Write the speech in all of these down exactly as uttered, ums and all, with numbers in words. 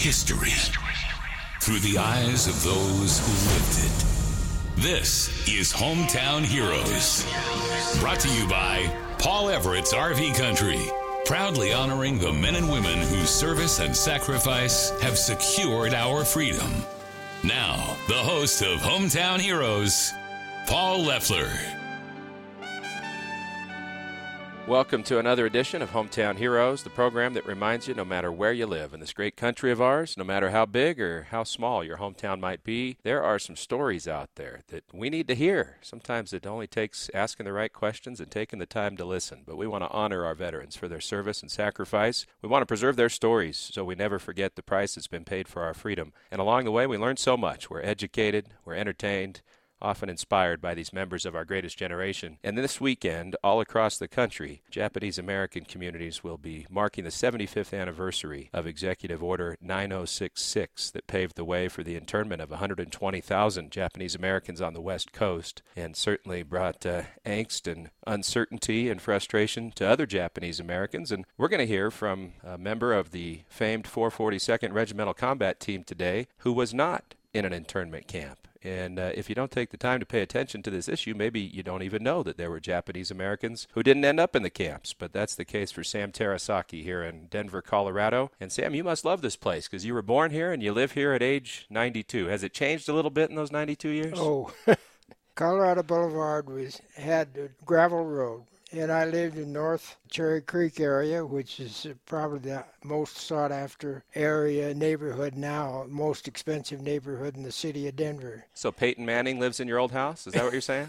History through the eyes of those who lived it. This is Hometown Heroes. Brought to you by Paul Everett's R V Country. Proudly honoring the men and women whose service and sacrifice have secured our freedom. Now, the host of Hometown Heroes, Paul Leffler. Welcome to another edition of Hometown Heroes, the program that reminds you no matter where you live in this great country of ours, no matter how big or how small your hometown might be, there are some stories out there that we need to hear. Sometimes it only takes asking the right questions and taking the time to listen, but we want to honor our veterans for their service and sacrifice. We want to preserve their stories so we never forget the price that's been paid for our freedom. And along the way, we learn so much. We're educated, we're entertained, often inspired by these members of our greatest generation. And this weekend, all across the country, Japanese American communities will be marking the seventy-fifth anniversary of Executive Order nine oh six six that paved the way for the internment of one hundred twenty thousand Japanese Americans on the West Coast, and certainly brought uh, angst and uncertainty and frustration to other Japanese Americans. And we're going to hear from a member of the famed four forty-second Regimental Combat Team today who was not in an internment camp. And uh, if you don't take the time to pay attention to this issue, maybe you don't even know that there were Japanese Americans who didn't end up in the camps. But that's the case for Sam Terasaki here in Denver, Colorado. And Sam, you must love this place because you were born here and you live here at age ninety-two. Has it changed a little bit in those ninety-two years? Oh, Colorado Boulevard was had a gravel road. And I lived in North Cherry Creek area, which is probably the most sought-after area, neighborhood now, most expensive neighborhood in the city of Denver. So Peyton Manning lives in your old house? Is that what you're saying?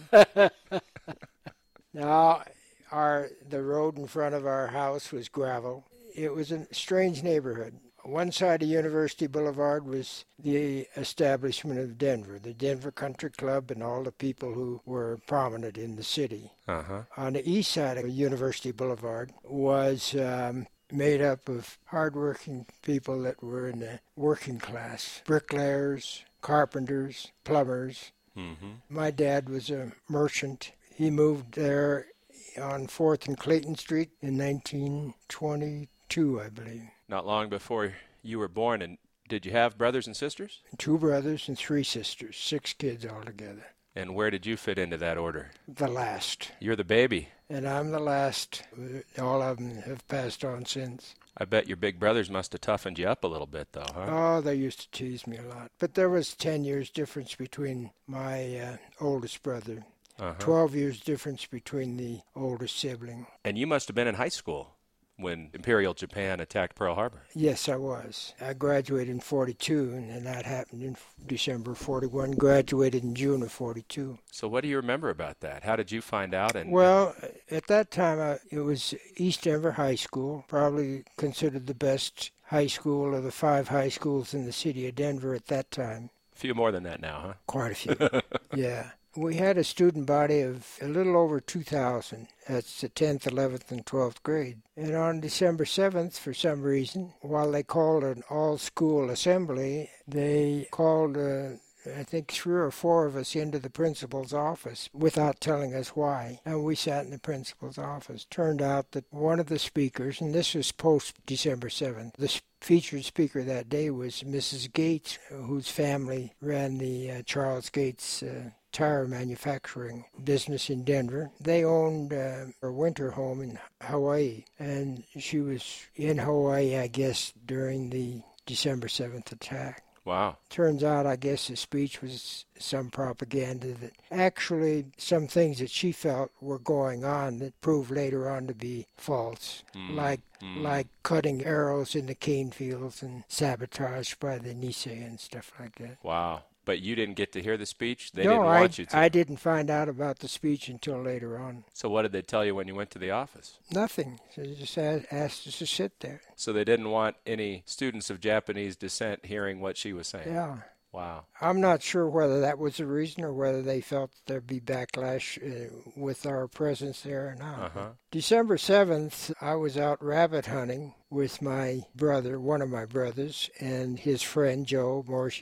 Now, our the road in front of our house was gravel. It was a strange neighborhood. One side of University Boulevard was the establishment of Denver, the Denver Country Club and all the people who were prominent in the city. Uh-huh. On the east side of University Boulevard was um, made up of hardworking people that were in the working class, bricklayers, carpenters, plumbers. Mm-hmm. My dad was a merchant. He moved there on fourth and Clayton Street in nineteen twenty-two, I believe. Not long before you were born. And did you have brothers and sisters? Two brothers and three sisters, six kids altogether. And where did you fit into that order? The last. You're the baby. And I'm the last. All of them have passed on since. I bet your big brothers must have toughened you up a little bit, though, huh? Oh, they used to tease me a lot. But there was ten years difference between my uh, oldest brother. Uh-huh. twelve years difference between the oldest sibling. And you must have been in high school when Imperial Japan attacked Pearl Harbor. Yes, I was. I graduated in forty-two, and that happened in December forty-one. Graduated in June of forty-two. So what do you remember about that? How did you find out? And Well, at that time, I, it was East Denver High School, probably considered the best high school of the five high schools in the city of Denver at that time. A few more than that now, huh? Quite a few, yeah. We had a student body of a little over two thousand. That's the tenth, eleventh, and twelfth grade. And on December seventh, for some reason, while they called an all-school assembly, they called, uh, I think, three or four of us into the principal's office without telling us why. And we sat in the principal's office. Turned out that one of the speakers, and this was post-December seventh, the featured speaker that day was Missus Gates, whose family ran the uh, Charles Gates uh, tire manufacturing business in Denver. They owned uh, a winter home in Hawaii, and she was in Hawaii, I guess, during the December seventh attack. Wow. Turns out, I guess, the speech was some propaganda that actually some things that she felt were going on that proved later on to be false, mm. like mm. like cutting arrows in the cane fields and sabotage by the Nisei and stuff like that. Wow. But you didn't get to hear the speech? They no, didn't want I, you to? I didn't find out about the speech until later on. So what did they tell you when you went to the office? Nothing. So they just asked us to sit there. So they didn't want any students of Japanese descent hearing what she was saying? Yeah. Wow. I'm not sure whether that was the reason or whether they felt there'd be backlash uh, with our presence there or not. Uh-huh. December seventh, I was out rabbit hunting with my brother, one of my brothers, and his friend, Joe Morshige.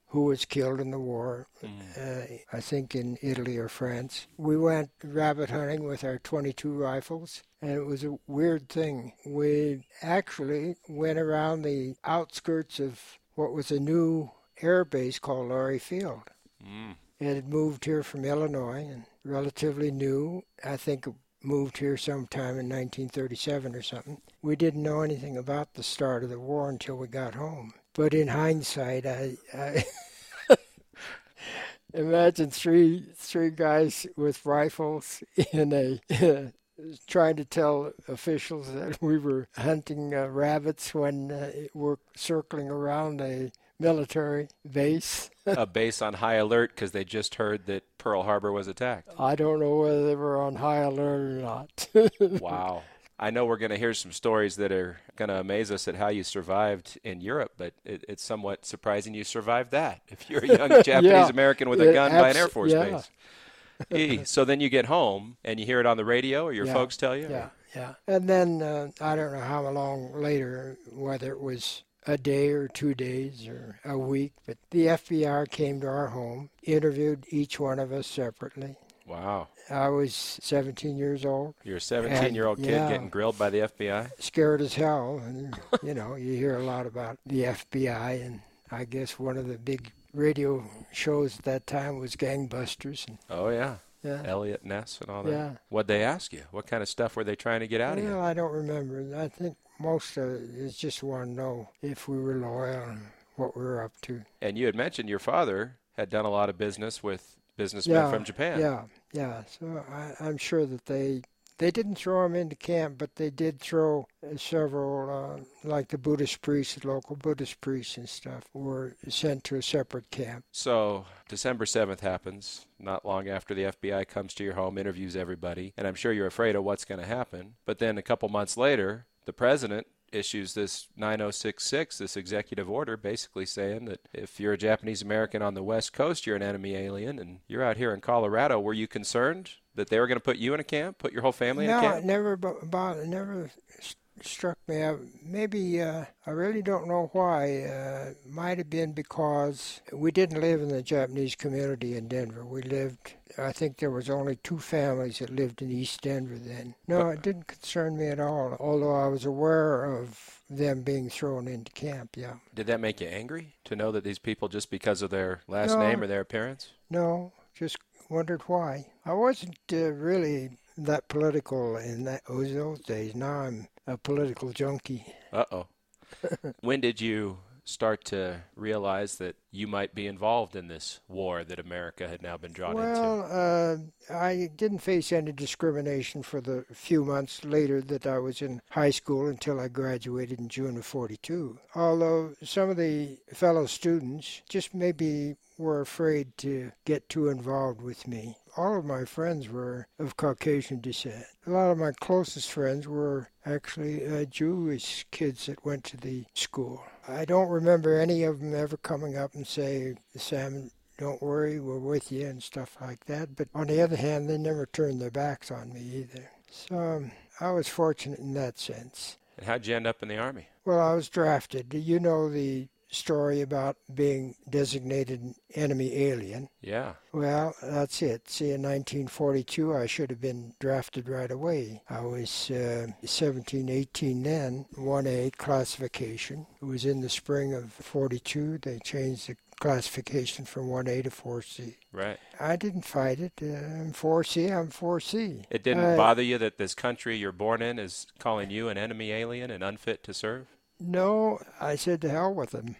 who was killed in the war, mm. uh, I think in Italy or France. We went rabbit hunting with our twenty-two rifles, and it was a weird thing. We actually went around the outskirts of what was a new air base called Laurie Field. Mm. It had moved here from Illinois and relatively new. I think it moved here sometime in nineteen thirty-seven or something. We didn't know anything about the start of the war until we got home. But in hindsight, I, I imagine three three guys with rifles in a trying to tell officials that we were hunting uh, rabbits when uh, we're circling around a military base. A base on high alert because they just heard that Pearl Harbor was attacked. I don't know whether they were on high alert or not. Wow. I know we're going to hear some stories that are going to amaze us at how you survived in Europe, but it, it's somewhat surprising you survived that. If you're a young Japanese American with a gun abs- by an Air Force yeah. base. E, so then you get home and you hear it on the radio, or your yeah, folks tell you? Yeah, yeah. And then uh, I don't know how long later, whether it was a day or two days or a week, but the F B I came to our home, interviewed each one of us separately. Wow. I was seventeen years old. You're a seventeen-year-old kid yeah, getting grilled by the F B I? Scared as hell. And, you know, you hear a lot about the F B I, and I guess one of the big radio shows at that time was Gangbusters. And, oh, yeah. yeah. Elliot Ness and all that. Yeah. What'd they ask you? What kind of stuff were they trying to get out well, of you? I don't remember. I think most of it is just want to know if we were loyal and what we were up to. And you had mentioned your father had done a lot of business with businessmen yeah, from Japan. Yeah, yeah. So I, I'm sure that they they didn't throw him into camp, but they did throw uh, several, uh, like the Buddhist priests, local Buddhist priests and stuff, were sent to a separate camp. So December seventh happens, not long after the F B I comes to your home, interviews everybody, and I'm sure you're afraid of what's going to happen. But then a couple months later, the president issues this nine oh six six, this executive order, basically saying that if you're a Japanese American on the West Coast, you're an enemy alien, and you're out here in Colorado. Were you concerned that they were going to put you in a camp, put your whole family no, in a camp? No, it never about it never st- struck me. I, maybe uh, I really don't know why. Uh, might have been because we didn't live in the Japanese community in Denver. We lived. I think there was only two families that lived in East Denver then. No, but it didn't concern me at all, although I was aware of them being thrown into camp, yeah. Did that make you angry to know that these people, just because of their last no, name or their appearance? No, just wondered why. I wasn't uh, really that political in that, those days. Now I'm a political junkie. Uh-oh. When did you start to realize that you might be involved in this war that America had now been drawn well, into? Well, uh, I didn't face any discrimination for the few months later that I was in high school until I graduated in June of forty-two. Although some of the fellow students just maybe were afraid to get too involved with me. All of my friends were of Caucasian descent. A lot of my closest friends were actually uh, Jewish kids that went to the school. I don't remember any of them ever coming up and say, Sam, don't worry, we're with you and stuff like that. But on the other hand, they never turned their backs on me either. So um, I was fortunate in that sense. And how'd you end up in the Army? Well, I was drafted. You know the story about being designated enemy alien. Yeah. Well, that's it. See, in nineteen forty-two, I should have been drafted right away. I was uh, seventeen, eighteen then, one A classification. It was in the spring of forty-two. They changed the classification from one A to four C. Right. I didn't fight it. Uh, I'm four C, I'm four C. It didn't uh, bother you that this country you're born in is calling you an enemy alien and unfit to serve? No, I said to hell with them.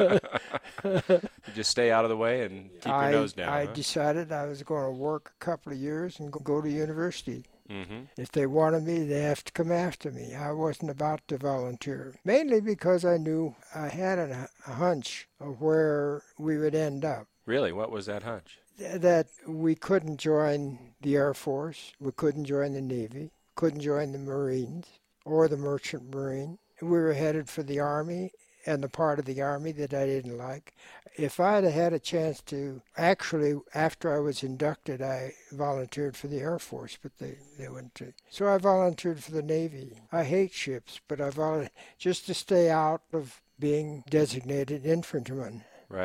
You just stay out of the way and keep I, your nose down. I huh? decided I was going to work a couple of years and go to university. Mm-hmm. If they wanted me, they have to come after me. I wasn't about to volunteer, mainly because I knew I had a, a hunch of where we would end up. Really? What was that hunch? That we couldn't join the Air Force, we couldn't join the Navy, couldn't join the Marines or the Merchant Marine. We were headed for the Army and the part of the Army that I didn't like. If I had had a chance to, actually, after I was inducted, I volunteered for the Air Force, but they, they wouldn't. To. So I volunteered for the Navy. I hate ships, but I volunteered just to stay out of being designated infantryman. Right.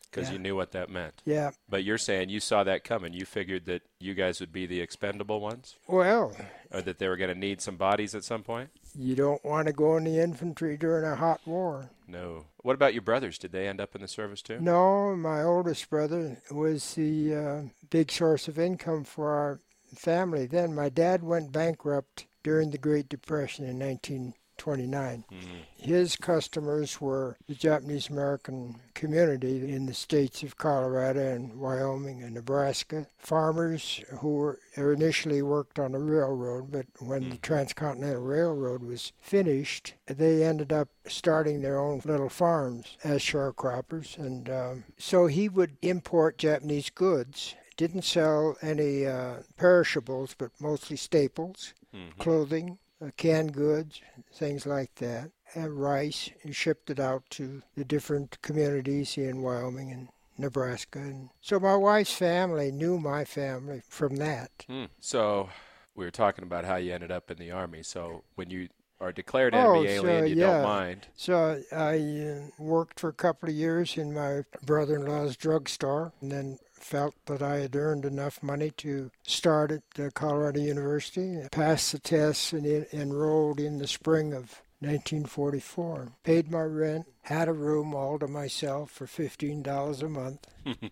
because yeah. you knew what that meant. Yeah. But you're saying you saw that coming. You figured that you guys would be the expendable ones? Well, or that they were going to need some bodies at some point? You don't want to go in the infantry during a hot war. No. What about your brothers? Did they end up in the service too? No, my oldest brother was the uh, big source of income for our family. Then my dad went bankrupt during the Great Depression in nineteen twenty-nine. Mm-hmm. His customers were the Japanese American community in the states of Colorado and Wyoming and Nebraska. Farmers who were initially worked on the railroad, but when mm-hmm. the Transcontinental Railroad was finished, they ended up starting their own little farms as sharecroppers. And um, so he would import Japanese goods. Didn't sell any uh, perishables, but mostly staples, mm-hmm. clothing, uh, canned goods, things like that, and rice, and shipped it out to the different communities in Wyoming and Nebraska. And so my wife's family knew my family from that. Mm. So we were talking about how you ended up in the Army. So when you are declared oh, enemy alien, so, you yeah. don't mind. So I uh, worked for a couple of years in my brother-in-law's drugstore, and then felt that I had earned enough money to start at uh, Colorado University. I passed the tests and en- enrolled in the spring of nineteen forty-four. Paid my rent, had a room all to myself for fifteen dollars a month.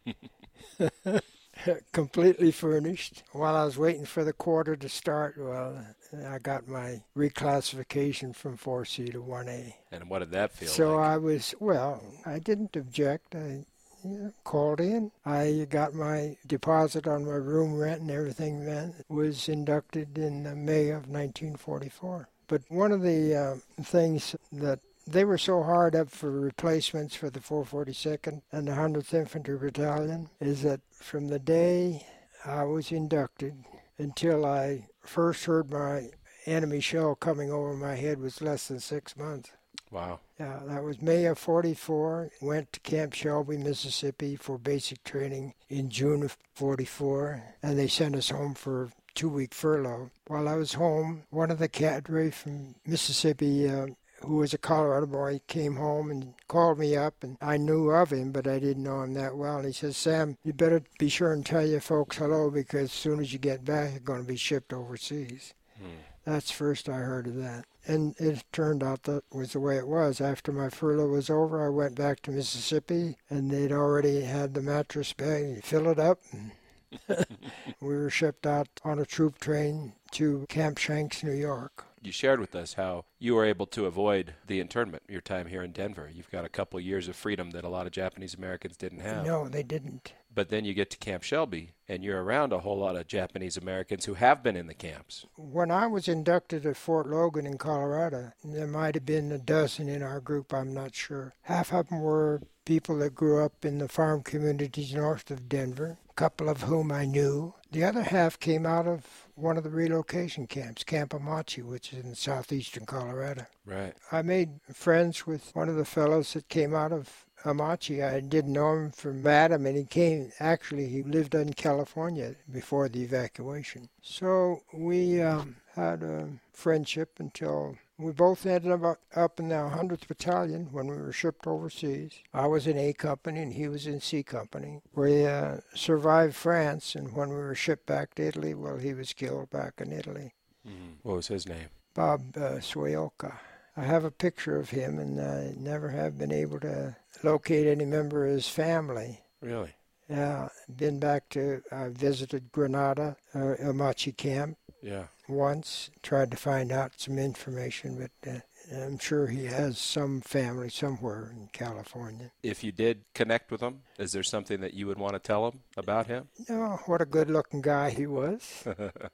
Completely furnished. While I was waiting for the quarter to start, well, I got my reclassification from four C to one A. And what did that feel so like? So I was, well, I didn't object. I Yeah, called in. I got my deposit on my room rent and everything then. Was inducted in uh, May of nineteen forty-four. But one of the uh, things that they were so hard up for replacements for the four forty-second and the one hundredth Infantry Battalion is that from the day I was inducted until I first heard my enemy shell coming over my head was less than six months. Wow. Yeah, that was May of forty-four. Went to Camp Shelby, Mississippi for basic training in June of forty-four, and they sent us home for a two-week furlough. While I was home, one of the cadre from Mississippi, uh, who was a Colorado boy, came home and called me up, and I knew of him, but I didn't know him that well. And he says, Sam, you better be sure and tell your folks hello, because as soon as you get back, you're going to be shipped overseas. Hmm. That's first I heard of that. And it turned out that was the way it was. After my furlough was over, I went back to Mississippi, and they'd already had the mattress bag. Fill it up. And we were shipped out on a troop train to Camp Shanks, New York. You shared with us how you were able to avoid the internment your time here in Denver. You've got a couple of years of freedom that a lot of Japanese Americans didn't have. No, they didn't. But then you get to Camp Shelby, and you're around a whole lot of Japanese Americans who have been in the camps. When I was inducted at Fort Logan in Colorado, there might have been a dozen in our group, I'm not sure. Half of them were people that grew up in the farm communities north of Denver, a couple of whom I knew. The other half came out of one of the relocation camps, Camp Amachi, which is in southeastern Colorado. Right. I made friends with one of the fellows that came out of Amachi. I didn't know him from Adam, and he came, actually, he lived in California before the evacuation. So we um, had a friendship until we both ended up, up in the one hundredth Battalion when we were shipped overseas. I was in A Company and he was in C Company. We uh, survived France, and when we were shipped back to Italy, well, he was killed back in Italy. Mm-hmm. What was his name? Bob uh, Sueoka. I have a picture of him, and I never have been able to locate any member of his family. Really? Yeah. Been back to, I visited Grenada, uh, Amachi Camp. Yeah. Once, tried to find out some information, but uh, I'm sure he has some family somewhere in California. If you did connect with him, is there something that you would want to tell him about him? Oh, what a good-looking guy he was.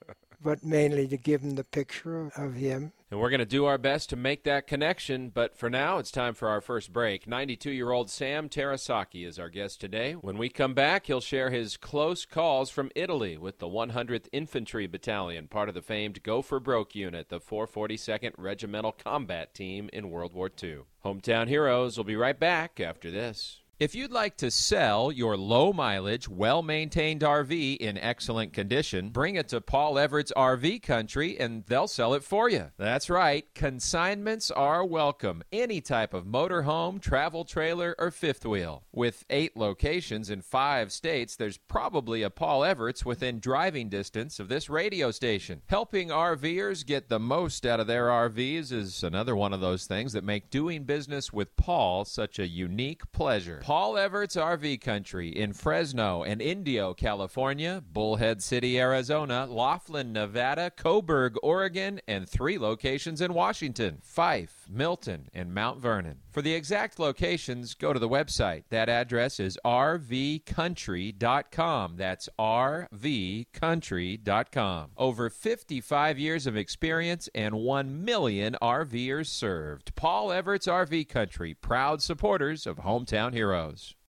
But mainly to give him the picture of him. And we're going to do our best to make that connection, but for now, it's time for our first break. ninety-two-year-old Sam Terasaki is our guest today. When we come back, he'll share his close calls from Italy with the one hundredth Infantry Battalion, part of the famed Go for Broke unit, the four forty-second Regimental Combat Team in World War Two. Hometown Heroes will be right back after this. If you'd like to sell your low-mileage, well-maintained R V in excellent condition, bring it to Paul Everett's R V Country, and they'll sell it for you. That's right. Consignments are welcome. Any type of motorhome, travel trailer, or fifth wheel. With eight locations in five states, there's probably a Paul Everett's within driving distance of this radio station. Helping RVers get the most out of their R Vs is another one of those things that make doing business with Paul such a unique pleasure. Paul Everett's R V Country in Fresno and Indio, California, Bullhead City, Arizona, Laughlin, Nevada, Coburg, Oregon, and three locations in Washington, Fife, Milton, and Mount Vernon. For the exact locations, go to the website. That address is r v country dot com. That's r v country dot com. Over fifty-five years of experience and one million RVers served. Paul Everett's R V Country, proud supporters of Hometown Heroes.